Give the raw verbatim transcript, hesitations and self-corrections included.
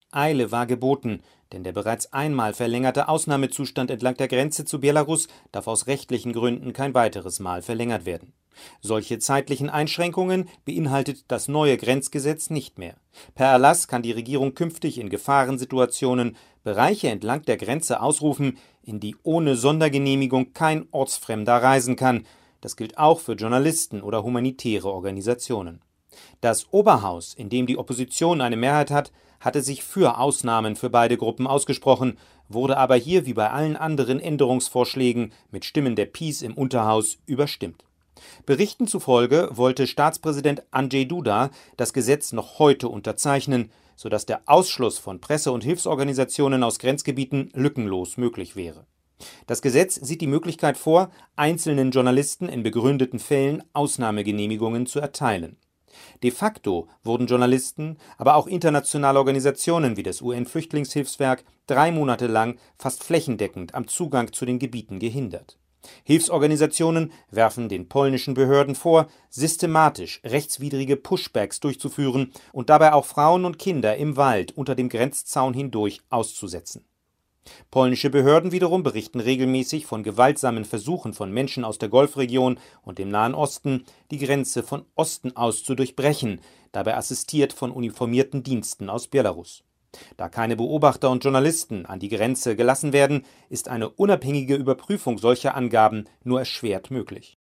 Eile war geboten, denn der bereits einmal verlängerte Ausnahmezustand entlang der Grenze zu Belarus darf aus rechtlichen Gründen kein weiteres Mal verlängert werden. Solche zeitlichen Einschränkungen beinhaltet das neue Grenzgesetz nicht mehr. Per Erlass kann die Regierung künftig in Gefahrensituationen Bereiche entlang der Grenze ausrufen, in die ohne Sondergenehmigung kein Ortsfremder reisen kann. Das gilt auch für Journalisten oder humanitäre Organisationen. Das Oberhaus, in dem die Opposition eine Mehrheit hat, hatte sich für Ausnahmen für beide Gruppen ausgesprochen, wurde aber hier wie bei allen anderen Änderungsvorschlägen mit Stimmen der P iS im Unterhaus überstimmt. Berichten zufolge wollte Staatspräsident Andrzej Duda das Gesetz noch heute unterzeichnen, sodass der Ausschluss von Presse- und Hilfsorganisationen aus Grenzgebieten lückenlos möglich wäre. Das Gesetz sieht die Möglichkeit vor, einzelnen Journalisten in begründeten Fällen Ausnahmegenehmigungen zu erteilen. De facto wurden Journalisten, aber auch internationale Organisationen wie das U N-Flüchtlingshilfswerk drei Monate lang fast flächendeckend am Zugang zu den Gebieten gehindert. Hilfsorganisationen werfen den polnischen Behörden vor, systematisch rechtswidrige Pushbacks durchzuführen und dabei auch Frauen und Kinder im Wald unter dem Grenzzaun hindurch auszusetzen. Polnische Behörden wiederum berichten regelmäßig von gewaltsamen Versuchen von Menschen aus der Golfregion und dem Nahen Osten, die Grenze von Osten aus zu durchbrechen, dabei assistiert von uniformierten Diensten aus Belarus. Da keine Beobachter und Journalisten an die Grenze gelassen werden, ist eine unabhängige Überprüfung solcher Angaben nur erschwert möglich.